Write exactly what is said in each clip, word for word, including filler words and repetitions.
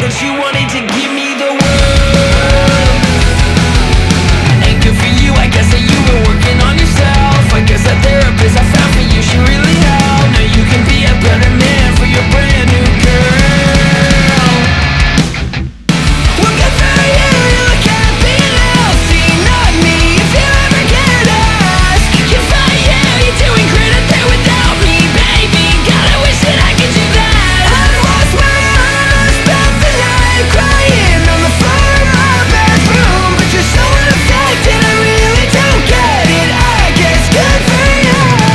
but she wanted to give me the world. And good for you, I guess that you've been working on yourself. I guess that therapist I found for you should really help. Now you can be a better man for your brand new girl. Well, good for you, you look happy and healthy, not me. If you ever get asked, good for you, you're doing great up there without me, baby. God, I wish that I could do that. I lost my mind, I spent the night crying on the floor of my bedroom, but you're so unaffected, I really don't get it. I guess good for you.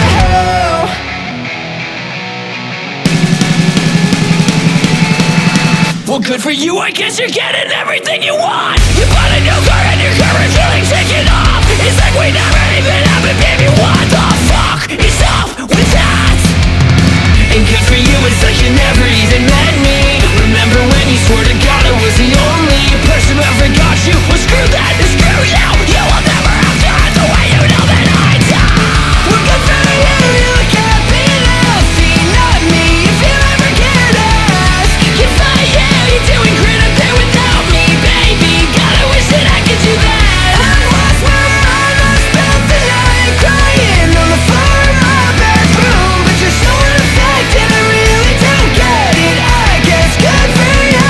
Well, good for you, I guess you're getting everything you want. You bought a new car and your car is really taking off. It's like we never even happened, baby. What the fuck is up with that? And good for you, it's like you never even met me. Remember when you swore to God I was the only person who ever got you? Well, screw that and screw you. You will never have to hurt the way you know that I do. Well, good for you, you look happy and healthy, not me. If you ever get asked, good for you, you're doing great up there without me, baby. God, I wish that I could do that. I lost my mind, I spent the night crying on the floor of my bedroom, but you're so unaffected, I really don't get it. I guess good for you.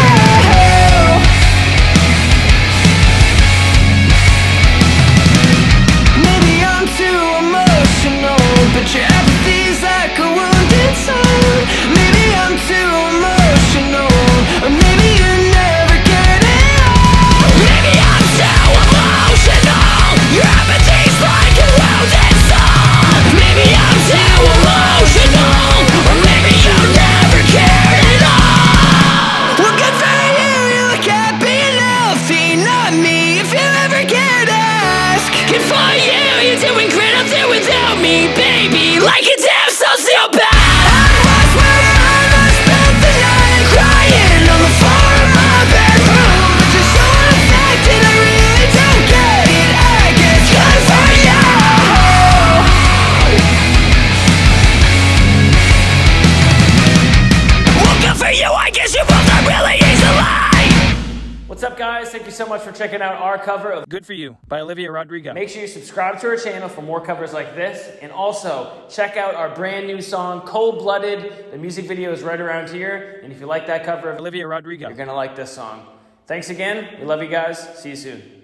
Maybe I'm too emotional, but your apathy's like a wounded soul. Maybe I'm too emotional, or maybe you never get it all. Maybe I'm too emotional, your apathy's like a wounded soul. Maybe I'm too emotional, or maybe you never cared at all. Well, good for you, you look happy and healthy, not me. If you ever get asked, good for you, you're doing great up there without me, baby. Like a damn sociopath. I lost my mind, I spent the night crying on the floor of my bedroom, but you're so unaffected, I really don't get it. I guess good for you. Well, good for you, I guess you both are really easily. What's up, guys? Thank you so much for checking out our cover of Good For You by Olivia Rodrigo. Make sure you subscribe to our channel for more covers like this, and also check out our brand new song, Cold Blooded. The music video is right around here, and if you like that cover of Olivia Rodrigo, you're gonna like this song. Thanks again. We love you guys. See you soon.